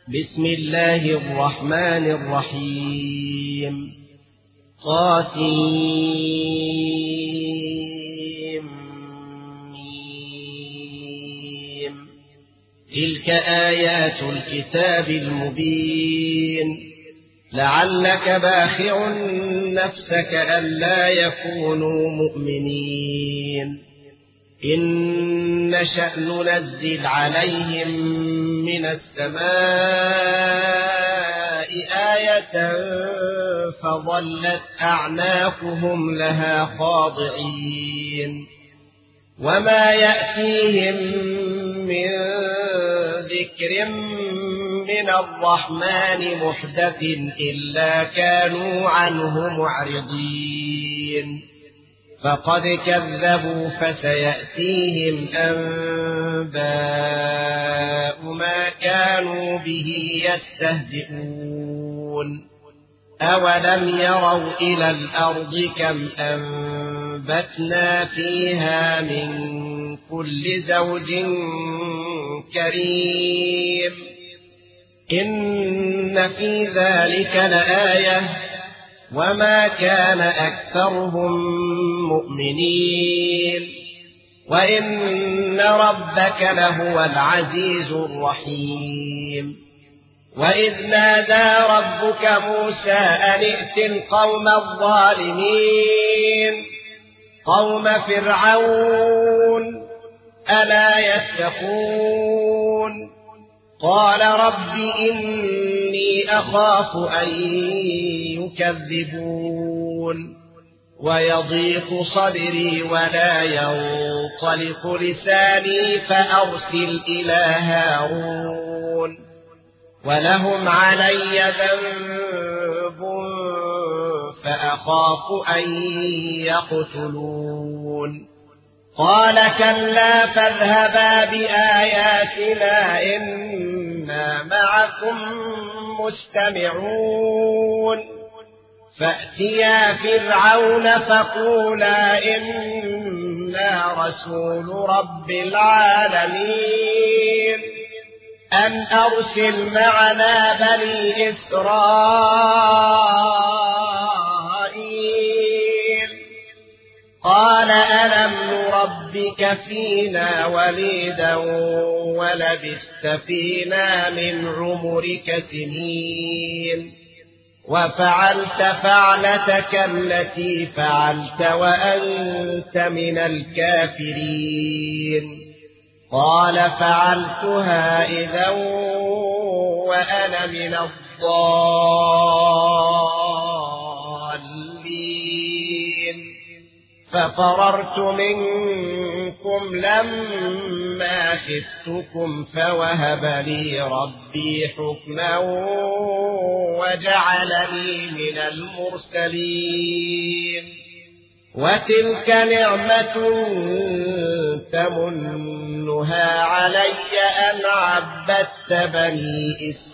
بسم الله الرحمن الرحيم طاسيم. تلك آيات الكتاب المبين لعلك باخع نفسك ألا يكونوا مؤمنين إن نشأ ننزل عليهم من السماء آية فظلت أعناقهم لها خاضعين وما يأتيهم من ذكر من الرحمن محدث إلا كانوا عنه معرضين فقد كذبوا فسيأتيهم أنباء ما كانوا به يستهزئون أولم يروا إلى الأرض كم أنبتنا فيها من كل زوج كريم إن في ذلك لآية وما كان أكثرهم مؤمنين وإن ربك لهو العزيز الرحيم وإذ نادى ربك موسى أن ائت القوم الظالمين قوم فرعون ألا يتقون قال رب إني أخاف أن يكذبون ويضيق صدري ولا ينطلق لساني فأرسل إلى هارون ولهم علي ذنب فأخاف أن يقتلون قال كلا فاذهبا بآياتنا إنا معكم مستمعون فأتيا فرعون فقولا إنا رسول رب العالمين أن أرسل معنا بني إسرائيل قال ألم نربك فينا وليدا ولبثت فينا من عمرك سنين وفعلت فعلتك التي فعلت وأنت من الكافرين قال فعلتها إذا وأنا من الضالين ففررت منكم لما خفتكم فوهب لي ربي حكما وجعلني من المرسلين وتلك نعمة تمنها علي أن عبدت بني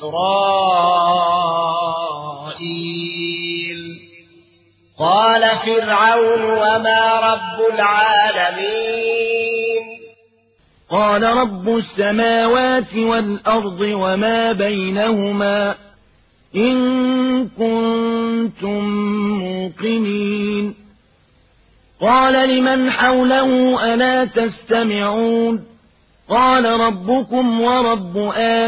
إسرائيل قال فرعون وما رب العالمين قال رب السماوات والأرض وما بينهما إن كنتم موقنين قال لمن حوله ألا تستمعون قال ربكم ورب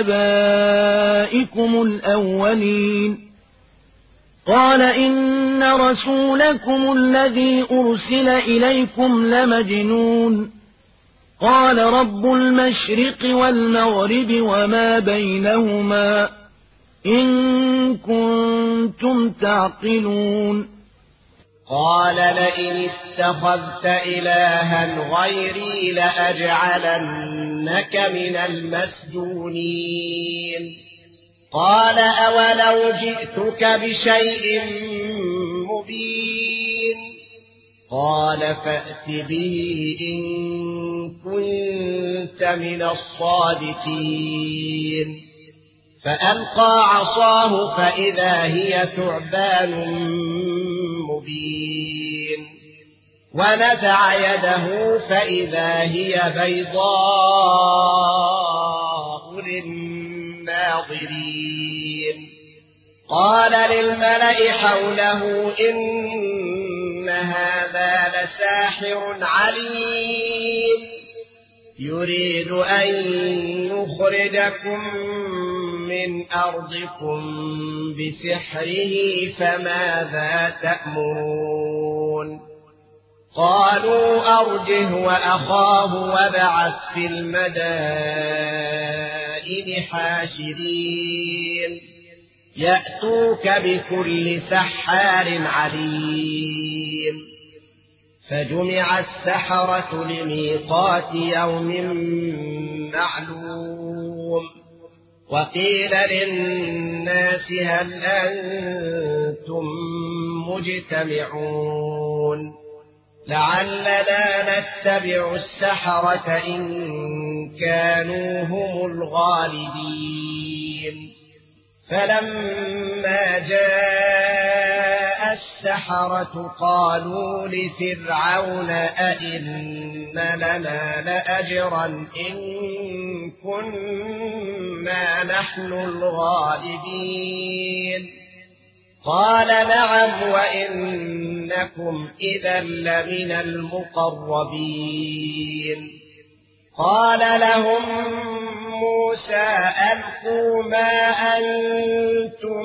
آبائكم الأولين قال إن رسولكم الذي أرسل إليكم لمجنون قال رب المشرق والمغرب وما بينهما إن كنتم تعقلون قال لئن اتخذت إلها غيري لأجعلنك من المسجونين قال أولو جئتك بشيء مبين قال فأت به إن كنت من الصادقين فألقى عصاه فإذا هي ثعبان مبين ونزع يده فإذا هي بيضاء للناظرين حاضرين قال للملأ حوله إن هذا لساحر عليم يريد أن يخرجكم من أرضكم بسحره فماذا تأمرون قالوا أرجه وأخاه وابعث في المدائن حاشرين يأتوك بكل سحار عليم فجمع السحرة لميقات يوم معلوم وقيل للناس هل أنتم مجتمعون لعلنا نتبع السحرة إن كانوا هم الغالبين فلما جاء السحرة قالوا لفرعون أئن لنا لأجرا إن كنا نحن الغالبين قال نعم وإنكم إذا لمن المقربين قال لهم موسى ألقوا ما أنتم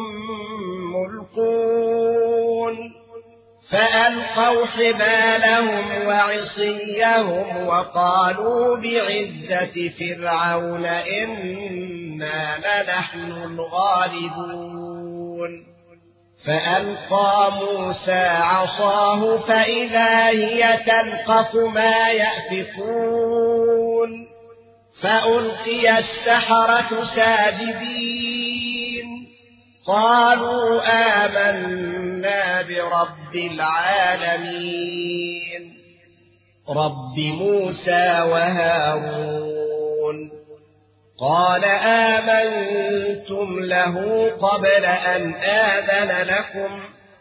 ملقون فألقوا حبالهم وعصيهم وقالوا بعزة فرعون إنا لنحن الغالبون فألقى موسى عصاه فإذا هي تلقف ما يأفكون فألقي السحرة ساجدين قالوا آمنا برب العالمين رب موسى وهارون قال آمنتم له قبل أن آذن لكم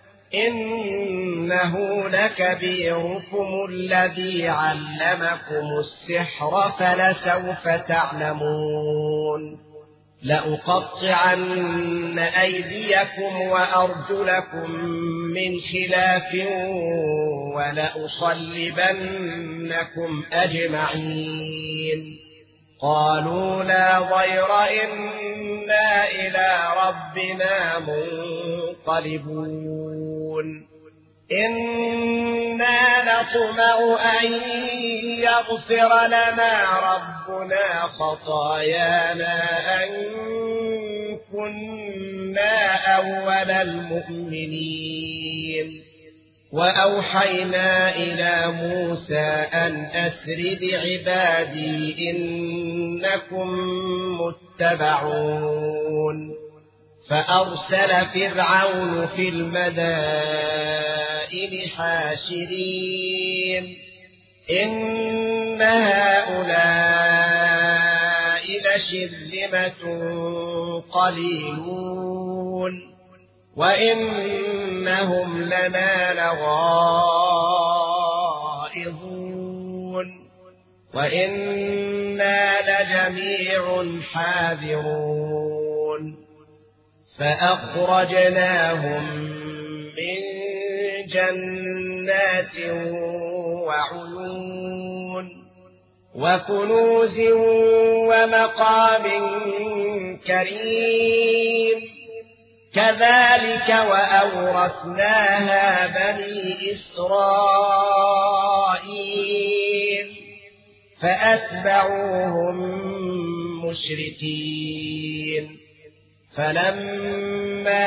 إنه لكبيركم الذي علمكم السحر فلسوف تعلمون لأقطعن أيديكم وأرجلكم من خلاف ولأصلبنكم أجمعين قالوا لا ضير إنا إلى ربنا منقلبون إنا نطمع أن يغفر لنا ربنا خطايانا أن كنا أول المؤمنين وأوحينا إلى موسى أن أسر بعبادي إنكم متبعون فأرسل فرعون في المدائن حاشرين إن هؤلاء لشرذمة قليلون وإنهم لنا لغائظون وإنا لجميع حاذرون فأخرجناهم من جنات وعيون وكنوز ومقام كريم كذلك وأورثناها بني إسرائيل فأتبعوهم مشركين فلما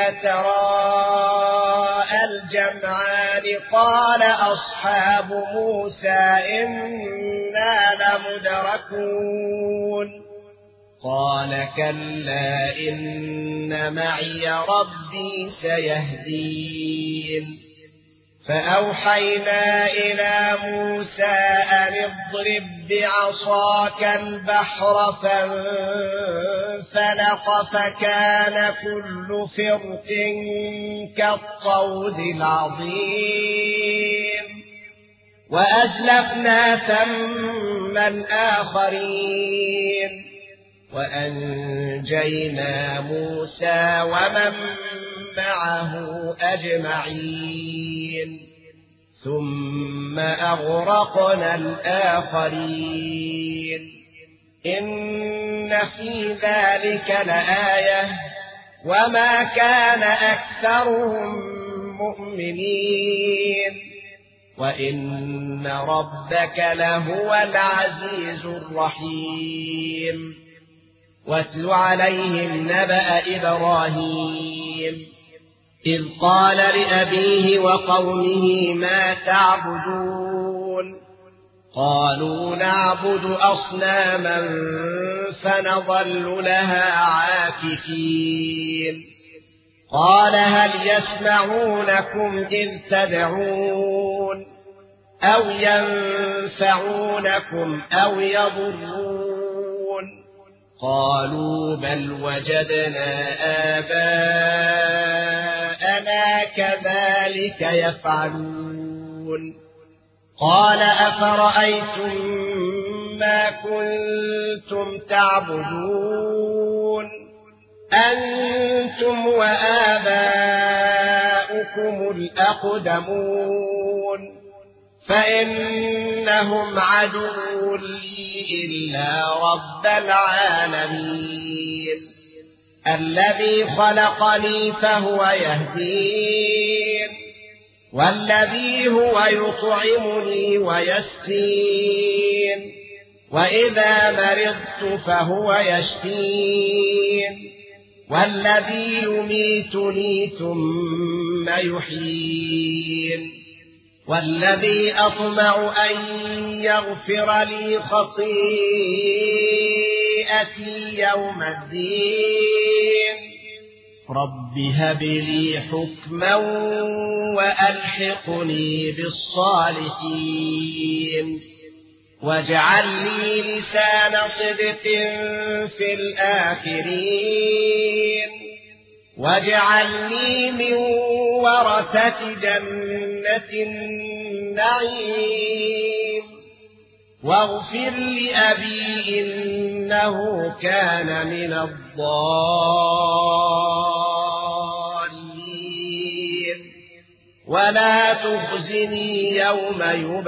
تراءى الجمعان قال أصحاب موسى إنا لمدركون قال كلا إن معي ربي سيهدين فأوحينا إلى موسى أن اضرب بعصاك البحر فانفلق فكان كل فرق كالطود العظيم وأزلفنا ثم الآخرين وأنجينا موسى ومن معه أجمعين ثم أغرقنا الآخرين إن في ذلك لآية وما كان أكثرهم مؤمنين وإن ربك لهو العزيز الرحيم واتل عليهم نبأ إبراهيم إذ قال لأبيه وقومه ما تعبدون قالوا نعبد أصناما فنظل لها عاكفين قال هل يسمعونكم إذ تدعون أو ينفعونكم أو يضرون قالوا بل وجدنا آباءنا كذلك يفعلون قال أفرأيتم ما كنتم تعبدون أنتم وآباؤكم الأقدمون فإنهم عدو لي إلا رب العالمين الذي خلقني فهو يهدين والذي هو يطعمني ويسقين وإذا مرضت فهو يشفين والذي يميتني ثم يحيين والذي أطمع أن يغفر لي خطيئتي يوم الدين رب هب لي حكما وألحقني بالصالحين واجعل لي لسان صدق في الآخرين واجعلني من ورثة جنة النعيم واغفر لأبي إنه كان من الضالين ولا تخزني يوم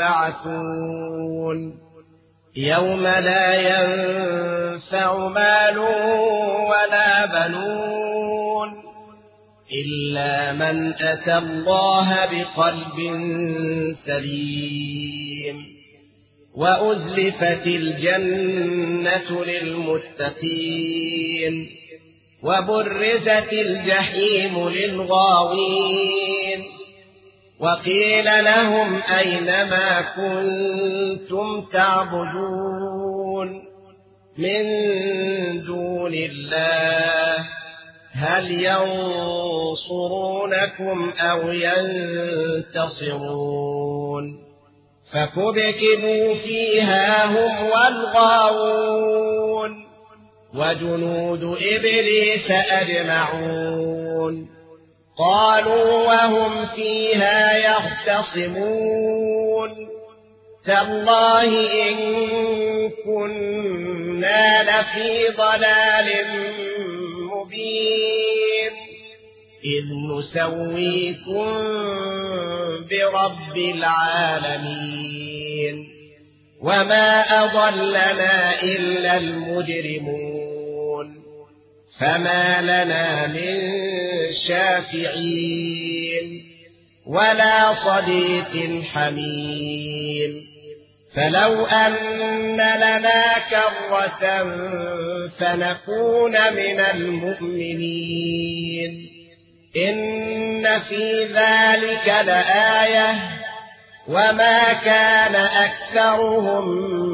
يبعثون يوم لا ينفع مال ولا بنون إلا من أتى الله بقلب سليم وأزلفت الجنة للمتقين وبرزت الجحيم للغاوين وقيل لهم أين ما كنتم تعبدون من دون الله هل ينصرونكم أو ينتصرون فكبكبوا فيها هم والغاوون وجنود إبليس أجمعون قالوا وهم فيها يختصمون تالله إن كنا لفي ضلال مبين إذ نسويكم برب العالمين وما أضلنا إلا المجرمون فما لنا من شافعين ولا صديق حميم فلو أن لنا كرة فنكون من المؤمنين إن في ذلك لآية وما كان أكثرهم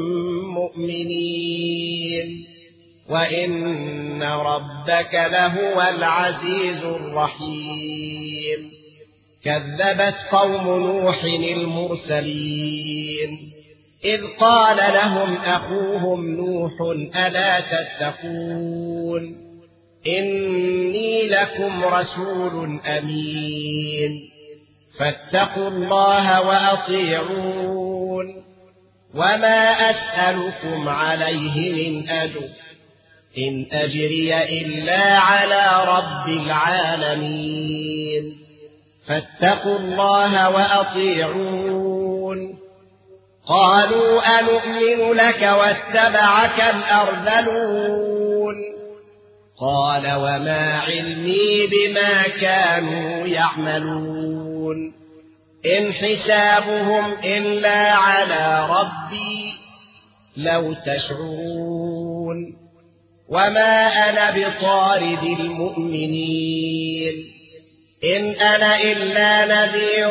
مؤمنين وإن ربك لهو العزيز الرحيم كذبت قوم نوح المرسلين إذ قال لهم أخوهم نوح ألا تتقون إني لكم رسول أمين فاتقوا الله وأطيعون وما أسألكم عليه من أجر إن أجري إلا على رب العالمين فاتقوا الله وأطيعون قالوا أنؤمن لك واتبعك الأرذلون قال وما علمي بما كانوا يعملون إن حسابهم إلا على ربي لو تشعرون وما أنا بطارد المؤمنين إن أنا إلا نذير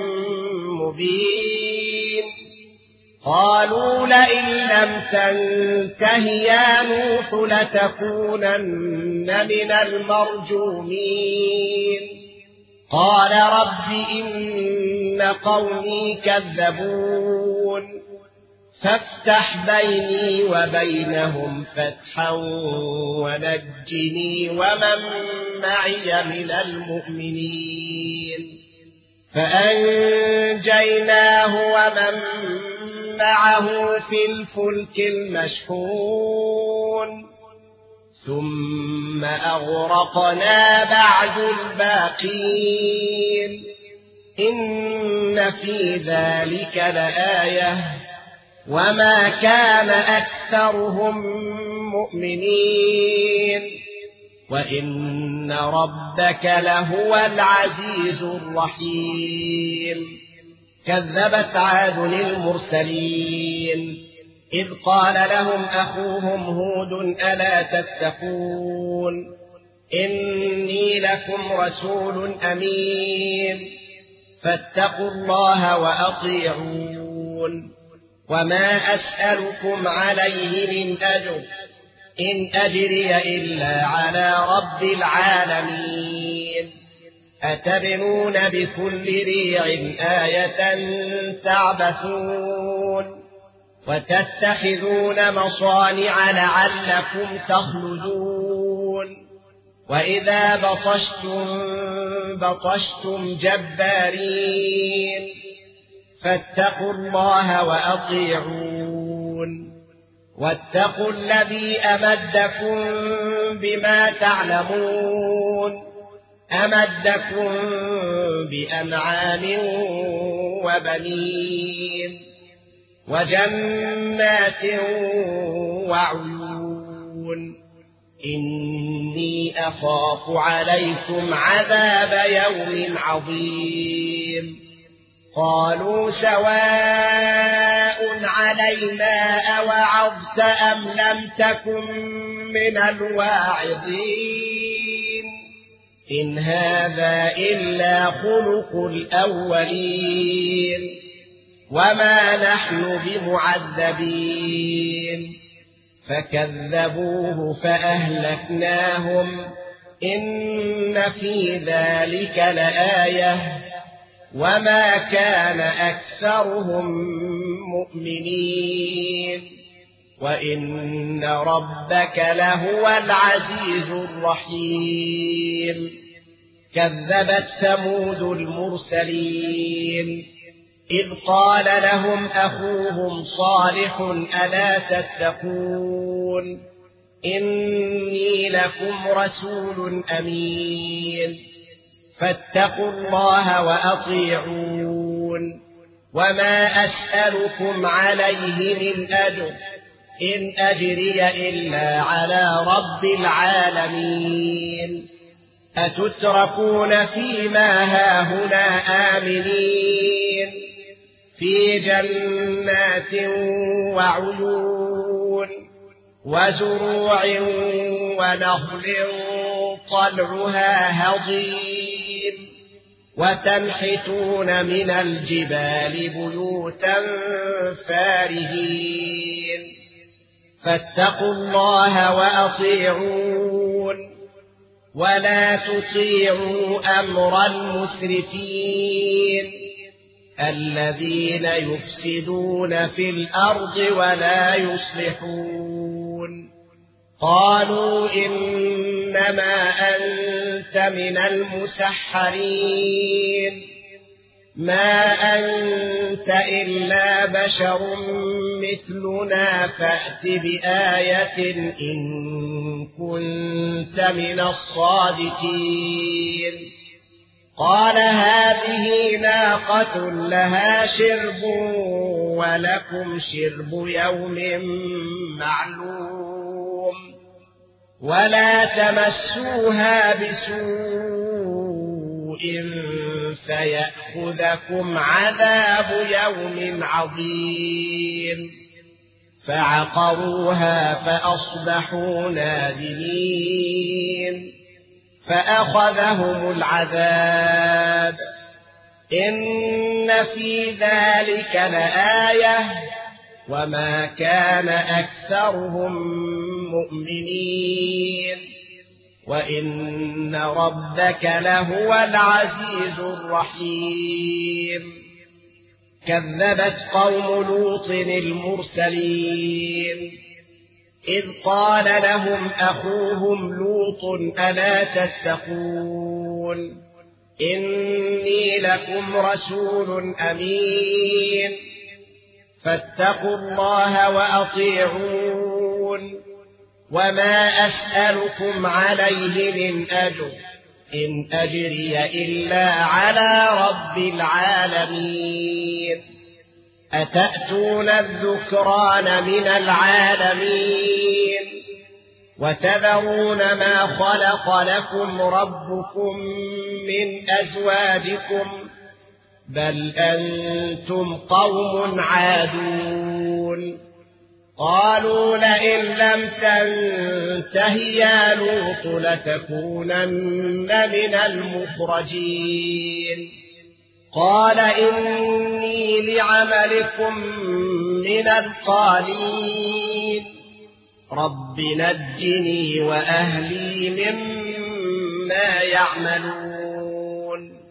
مبين قالوا لئن لم تنته يا نوح لتكونن من المرجومين قال رب إن قومي كذبون فافتح بيني وبينهم فتحا ونجني ومن معي من المؤمنين فأنجيناه ومن معه في الفلك المشحون ثم أغرقنا بعد الباقين إن في ذلك لآية وما كان أكثرهم مؤمنين وإن ربك لهو العزيز الرحيم كذبت عاد المرسلين إذ قال لهم أخوهم هود ألا تتقون إني لكم رسول أمين فاتقوا الله وأطيعون وما أسألكم عليه من أجر إن أجري إلا على رب العالمين أتبنون بكل ريع آية تعبثون وتتخذون مصانع لعلكم تخلدون وإذا بطشتم جبارين فاتقوا الله وأطيعون واتقوا الذي أمدكم بما تعلمون أمدكم بأنعام وبنين وجنات وعيون إني أخاف عليكم عذاب يوم عظيم قالوا سواء علينا أوعظت أم لم تكن من الواعظين إن هذا إلا خلق الأولين وما نحن بمعذبين فكذبوه فأهلكناهم إن في ذلك لآية وما كان أكثرهم مؤمنين وإن ربك لهو العزيز الرحيم كذبت ثمود المرسلين إذ قال لهم أخوهم صالح ألا تتقون إني لكم رسول أمين فاتقوا الله وأطيعون وما أسألكم عليه من أجر إن أجري إلا على رب العالمين أتتركون فيما هاهنا آمنين في جنات وعيون وزروع ونخل طلعها هضيم وتنحتون من الجبال بيوتا فارهين فاتقوا الله وأطيعون ولا تطيعوا أمر المسرفين الذين يفسدون في الأرض ولا يصلحون قالوا إنما أنت من المسحرين ما أنت إلا بشر مثلنا فأت بآية إن كنت من الصادقين قال هذه ناقة لها شرب ولكم شرب يوم معلوم ولا تمسوها بسوء فيأخذكم عذاب يوم عظيم فعقروها فأصبحوا نادمين فأخذهم العذاب إن في ذلك لآية وما كان أكثرهم مؤمنين وإن ربك لهو العزيز الرحيم كذبت قوم لوط المرسلين إذ قال لهم أخوهم لوط ألا تتقون إني لكم رسول أمين فاتقوا الله وأطيعون وما أسألكم عليه من أجر إن أجري إلا على رب العالمين أتأتون الذكران من العالمين وتذرون ما خلق لكم ربكم من أزواجكم بل أنتم قوم عادون قالوا لئن لم تنته يا لوط لتكونن من المخرجين قال إني لعملكم من القالين رب نجني وأهلي مما يعملون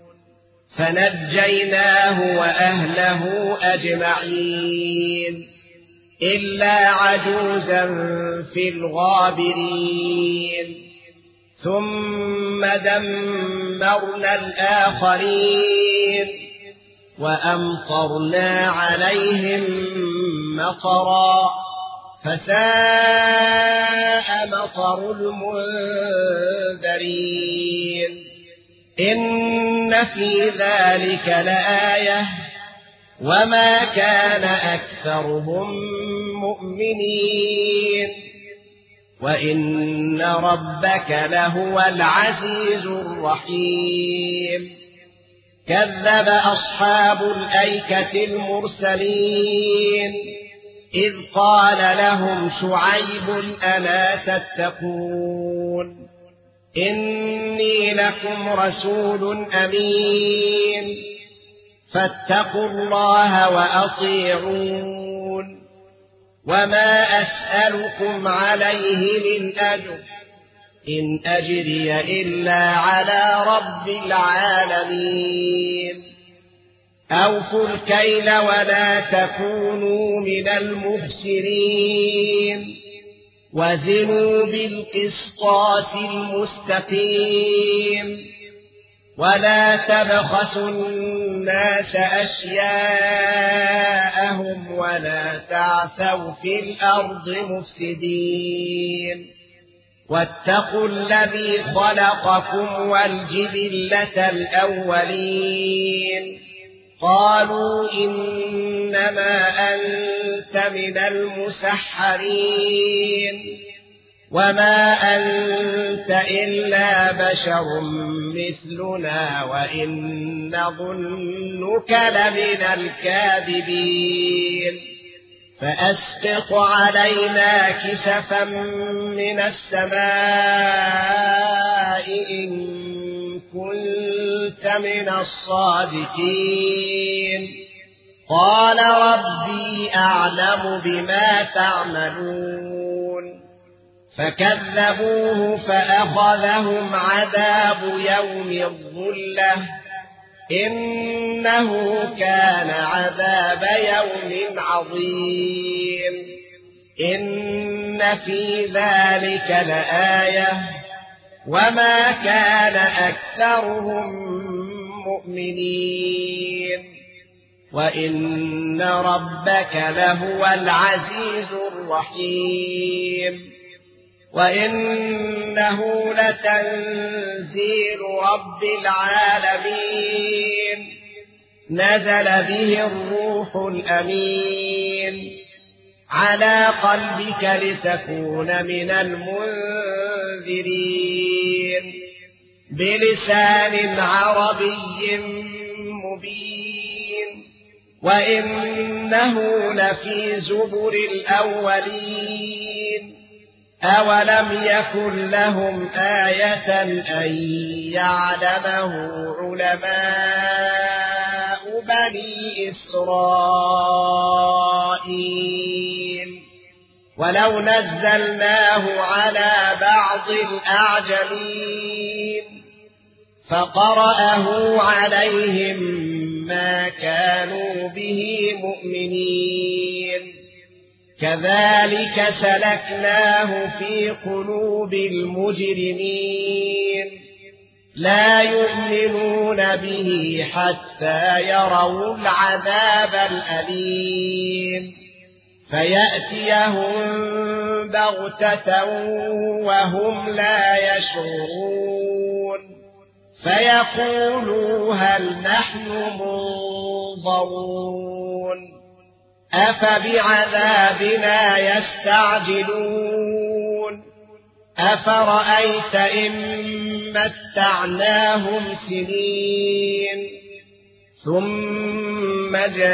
فنجيناه وأهله أجمعين إلا عجوزا في الغابرين ثم دمرنا الآخرين وأمطرنا عليهم مطرا فساء مطر المنذرين إن في ذلك لآية وما كان أكثرهم مؤمنين وإن ربك لهو العزيز الرحيم كذب أصحاب الأيكة المرسلين إذ قال لهم شعيب ألا تتقون إني لكم رسول أمين فاتقوا الله وأطيعون وما أسألكم عليه من أجر إن أجري إلا على رب العالمين أوفوا الكيل ولا تكونوا من المخسرين وزنوا بالقسطاس المستقيم ولا تبخسوا الناس أشياءهم ولا تعثوا في الأرض مفسدين واتقوا الذي خلقكم والجبلة الأولين قالوا إنما أنت من المسحرين وما أنت إلا بشر مثلنا وإن نظنك لمن الكاذبين فأسقط علينا كسفا من السماء إن كنت من الصادقين قال ربي أعلم بما تعملون فكذبوه فأخذهم عذاب يوم الظلة إنه كان عذاب يوم عظيم إن في ذلك لآية وما كان أكثرهم مؤمنين وإن ربك لهو العزيز الرحيم وإنه لتنزيل رب العالمين نزل به الروح الأمين على قلبك لتكون من المنذرين بلسان عربي مبين وإنه لفي زبر الأولين أولم يكن لهم آية أن يعلمه علماء بني إسرائيل ولو نزلناه على بعض الأعجمين فقرأه عليهم ما كانوا به مؤمنين كذلك سلكناه في قلوب المجرمين لا يؤمنون به حتى يروا العذاب الأليم فيأتيهم بغتة وهم لا يشعرون فيقولوا هل نحن منظرون أفبعذابنا يستعجلون أفرأيت إن متعناهم سنين ثم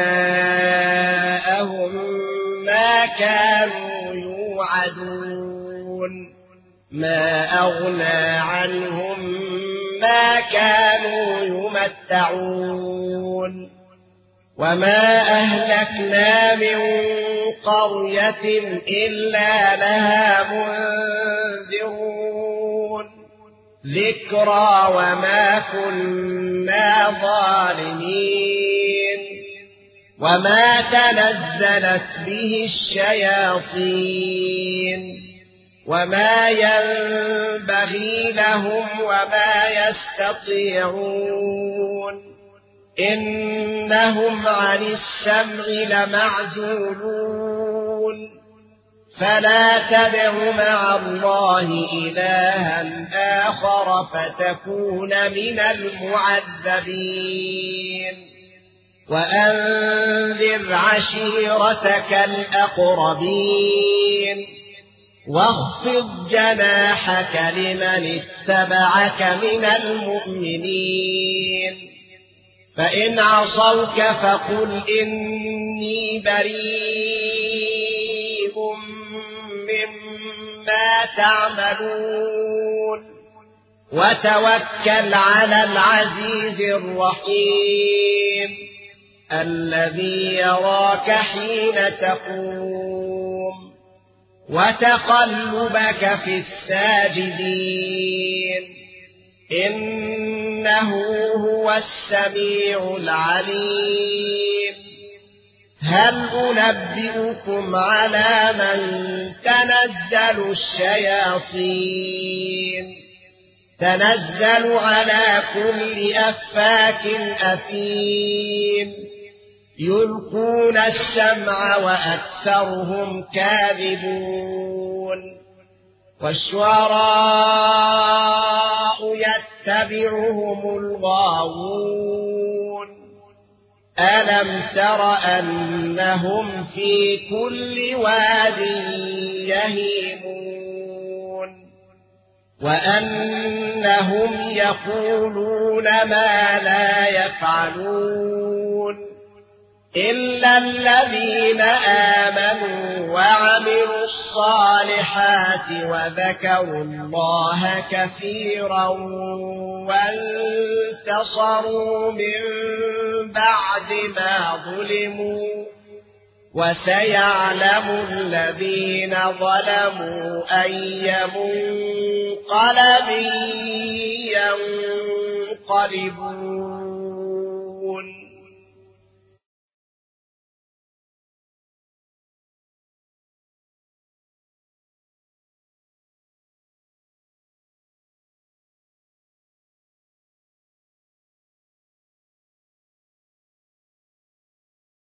جاءهم ما كانوا يوعدون ما أغنى عنهم ما كانوا يمتعون وما أهلكنا من قرية إلا لها منذرون ذكرى وما كنا ظالمين وما تنزلت به الشياطين وما ينبغي لهم وما يستطيعون إنهم عن السمع لمعزولون فلا تدع مع الله إلها آخر فتكون من المعذبين وأنذر عشيرتك الأقربين واخفض جناحك لمن اتبعك من المؤمنين فإن عصوك فقل إني بريء مما تعملون وتوكل على العزيز الرحيم الذي يراك حين تقوم وتقلبك في الساجدين إنه هو السميع العليم هل أنبئكم على من تنزل الشياطين تنزل على كل أفاك أثيم يلقون السمع وأكثرهم كاذبون والشعراء يتبعهم الغاوون ألم تر أنهم في كل واد يهيمون وأنهم يقولون ما لا يفعلون إلا الذين آمنوا وعملوا الصالحات وذكروا الله كثيرا وانتصروا من بعد ما ظلموا وسيعلم الذين ظلموا أي منقلب ينقلبون